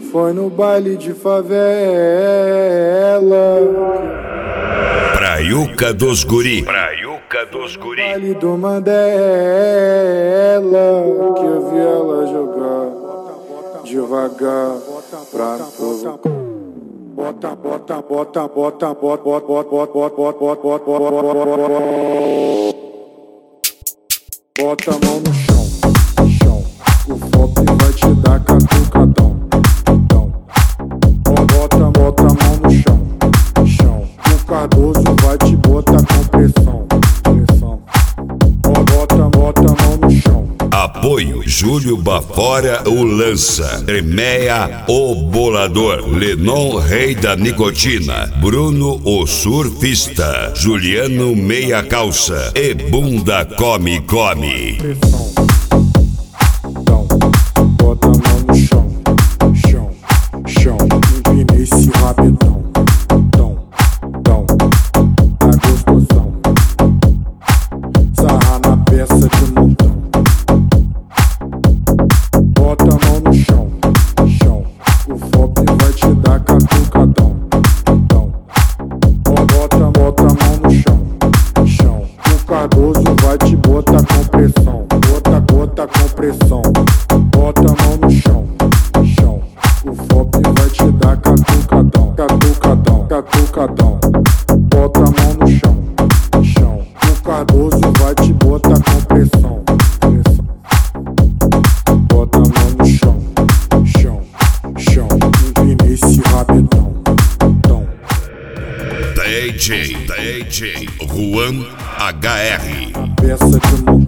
Foi no baile de favela, Praiuca dos Guri. baile do Mandela, que eu vi ela jogar devagar pra provocar. Bota, bota, bota, bota, bota, bota, bota, bota, bota, bota, bota, bota a mão no chão, chão. O FOP vai te dar catucadão. Bota a mão no chão, chão. O Cardoso vai te botar com pressão, pressão. Bota a mão no chão. Apoio Júlio Bafora, o Lança. Tremeia, o Bolador. Lenon, Rei da Nicotina. Bruno, o Surfista. Juliano, Meia Calça. E Bunda Come Come. Pressão. Bota a mão no chão, chão, chão. Empina esse rabetão, tão, tão. Tá gostosão. Sarra na peça de montão. Bota a mão no chão, chão. O FOP vai te dar catucadão, tão. Bota a mão no chão, chão. O Cardoso vai te botar com pressão. Bota com pressão. Bota a mão no chão, chão. O FOP vai te dar catucadão, catucadão, catucadão. Bota a mão no chão, chão. O Cardoso vai te botar com pressão, pressão. Bota a mão no chão, chão, chão. Empina esse rabetão, tão. DJ Juan HR. Peça de montão.